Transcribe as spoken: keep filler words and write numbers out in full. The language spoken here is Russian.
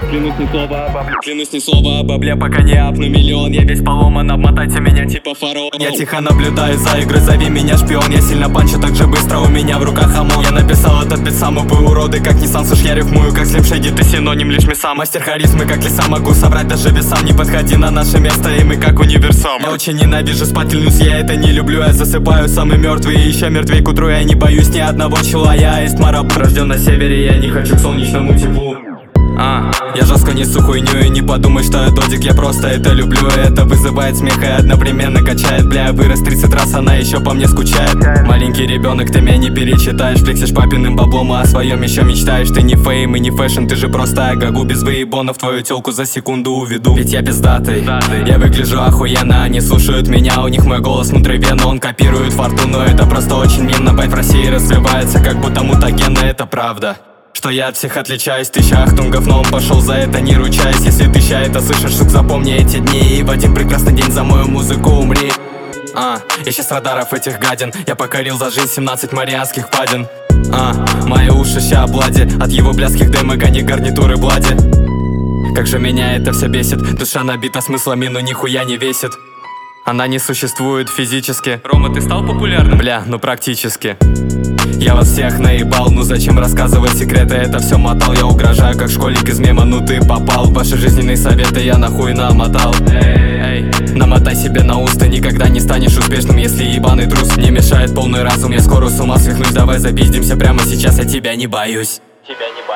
Клянусь ни слова о бабле, клянусь ни слова о бабле, пока не апну миллион. Я весь поломан, обмотайте меня типа фараон. Я тихо наблюдаю за игрой, зови меня шпион. Я сильно панчу, так же быстро у меня в руках ОМОН. Я написал этот бит сам, вы уроды, как Nissan. Слышь, я рифмую, как Slim Shady, ты синоним лишь мяса. Мастер харизмы, как лиса, могу собрать даже весам. Не подходи на наше место, и мы как универсам. Я очень ненавижу спать, клянусь, я это не люблю. Я засыпаю самый мертвый и еще мертвей к утру. Я не боюсь ни одного чела, я есть мараб. Рожден на севере, я не хочу к солнечному теплу. А, я жестко несу хуйню и не подумай, что я додик, я просто это люблю. Это вызывает смех и одновременно качает. Бля, вырос тридцать раз, она еще по мне скучает. Маленький ребенок, ты меня не перечитаешь. Флексишь папиным баблом, а о своем еще мечтаешь. Ты не фейм и не фэшн, ты же просто агагу. Без выебонов твою телку за секунду уведу. Ведь я пиздатый, я выгляжу охуенно. Они слушают меня, у них мой голос внутривенно. Он копирует фортуну, это просто очень мирно. Байт в России развивается, как будто мутагенно, это правда. Что я от всех отличаюсь, тысяча ахтунгов, но он пошел за это, не ручаясь. Если ты ща это слышишь, сук, запомни эти дни. И в один прекрасный день за мою музыку умри. А, я сейчас радаров этих гадин. Я покорил за жизнь семнадцать марианских падин. А, мои уши ща облади от его блядских демок, а не гарнитуры блади. Как же меня это все бесит. Душа набита смыслами, но нихуя не весит. Она не существует физически. Рома, ты стал популярным? Бля, ну практически. Я вас всех наебал, ну зачем рассказывать секреты, это все мотал. Я угрожаю, как школьник из мема, ну ты попал. В ваши жизненные советы я нахуй намотал. Эй, эй. Намотай себе на уст, ты никогда не станешь успешным, если ебаный трус. Мне мешает полный разум, я скоро с ума свихнусь. Давай запиздимся прямо сейчас, я тебя не боюсь. Тебя не